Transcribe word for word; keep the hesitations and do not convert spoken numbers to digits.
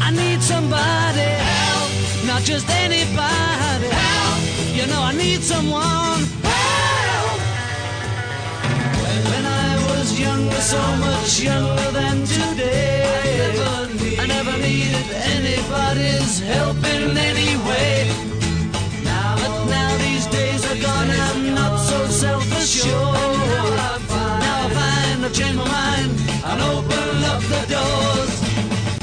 I need somebody help, not just anybody help. You know I need someone help. When I was younger, so much younger than today, I never, need, I never needed anybody's help in any way. Now, but now these days are gone, I'm not so self-assured. Now I find I've changed my mind, I'm open.